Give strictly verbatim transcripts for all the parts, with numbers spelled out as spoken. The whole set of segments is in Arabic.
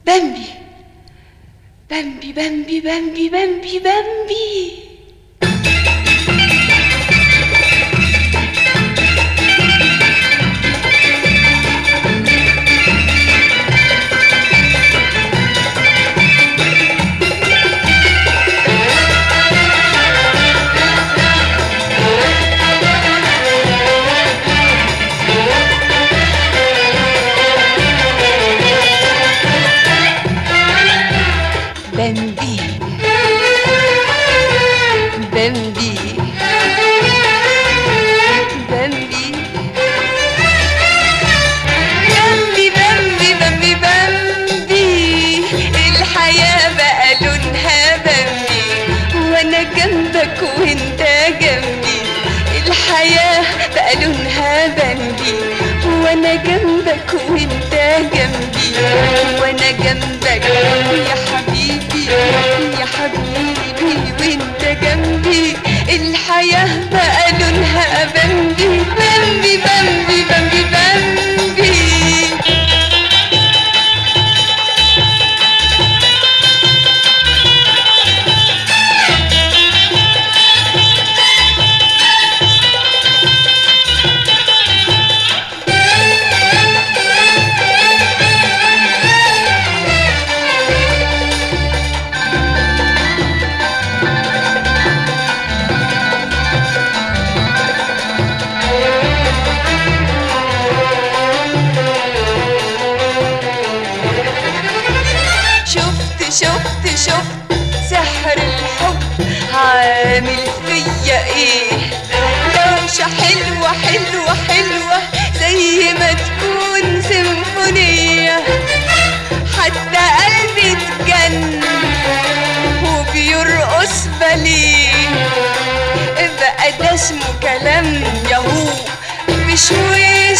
بامبي بامبي بامبي بامبي بامبي بامبي. بامبي بامبي بامبي بامبي بامبي بامبي بامبي. الحياة بقى لونها بامبي وانا جنبك وانت جنبي. الحياة بقى لونها بامبي وانا جنبك وانت جنبي. وانا جنبك يا حبيبي يا حبيبي وانت جنبي. الحياة بقى لونها بامبي بامبي بامبي بامبي بامبي. شفت شفت سحر الحب عامل فيا ايه. دوشة حلوة حلوة حلوة زي ما تكون سيمفونية. حتى قلبي اتجن وبيرقص باليه. بقى ده اسمه كلام ياهو بشويش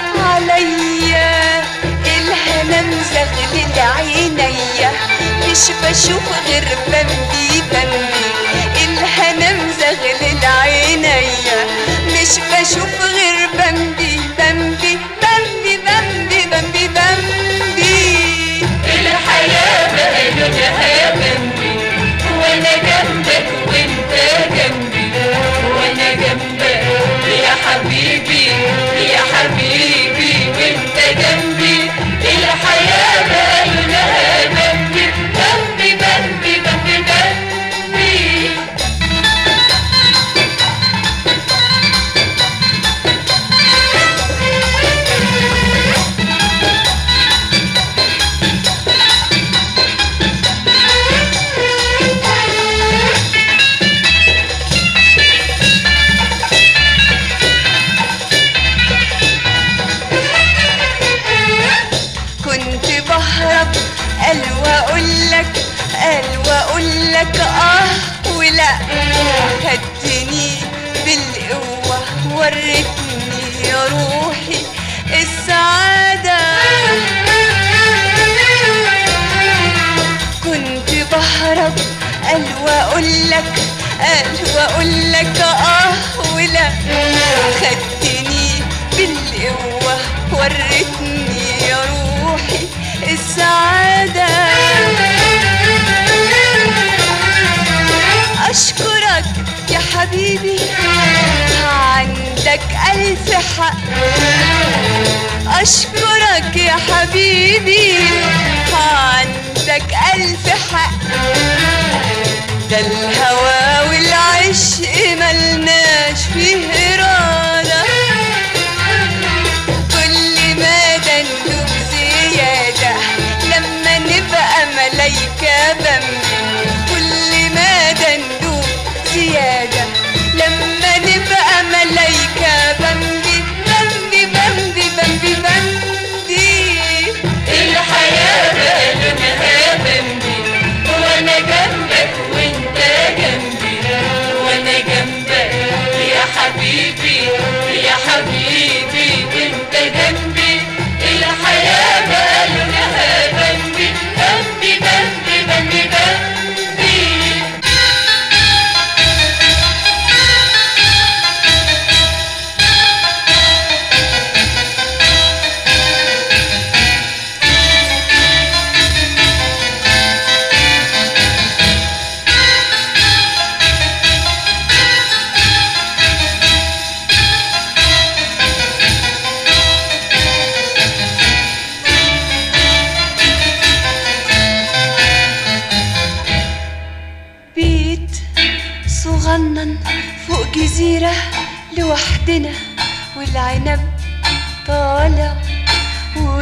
عليا. الهنا مزغلل عينيا مش بشوف غير بامبي بامبي. الهنا مزغلل عينيا مش بشوف غير بامبي بامبي بامبي بامبي بامبي بامبي. الحياة بقى لونها بامبي وانا جنبك وانت جنبي. وانا جنبك يا حبيبي يا حبيبي وانت جنبي. الحياة بقى لونها بامبي بامبي بامبي بامبي بامبي. كنت بهرب قال واقولك قال واقولك اه ولا. خدتني بالقوة وريتني يا روحي السعادة. كنت بهرب قال واقولك قال واقولك اه ولا. خدتني بالقوة وريتني يا روحي السعادة. أشكرك يا حبيبي عندك ألف حق. أشكرك يا حبيبي عندك ألف حق. ده الهوى والعشق ملناش فيه إرادة. كل ما دندوب زيادة لما نبقى ملايكة بامبي. كل ما دندوب زيادة لما نبقى ملايكة بامبي بامبي بامبي بامبي بامبي. الحياة بقى لونها بامبي وانا جنبك وانت جنبي. وانا جنبك يا حبيبي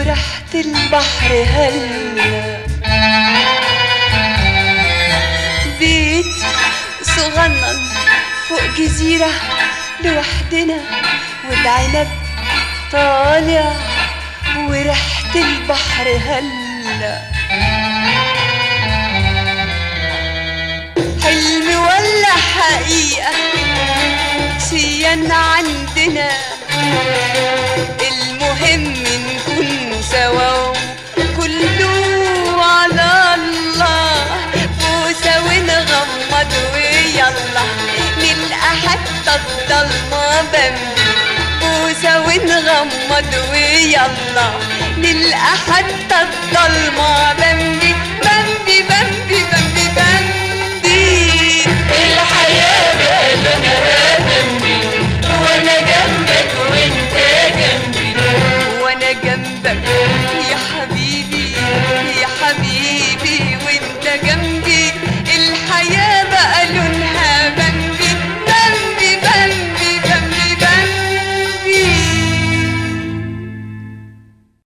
وريحة البحر هلا. بيت صغنن فوق جزيرة لوحدنا، والعنب طالع وريحة البحر هلا. حلم ولا حقيقة سيان عندنا، المهم نكون سوا كله على الله. بوسة ونغمض ويلا نلقى حتى الضلمة بمبي. بوسة ونغمض ويلا نلقى حتى الضلمة بمبي بمبي بمبي بمبي بمبي. الحياة بقلبها بمبي، وانا جنبك وانت جنبي. وانا جنبك يا حبيبي يا حبيبي وانت جنبي.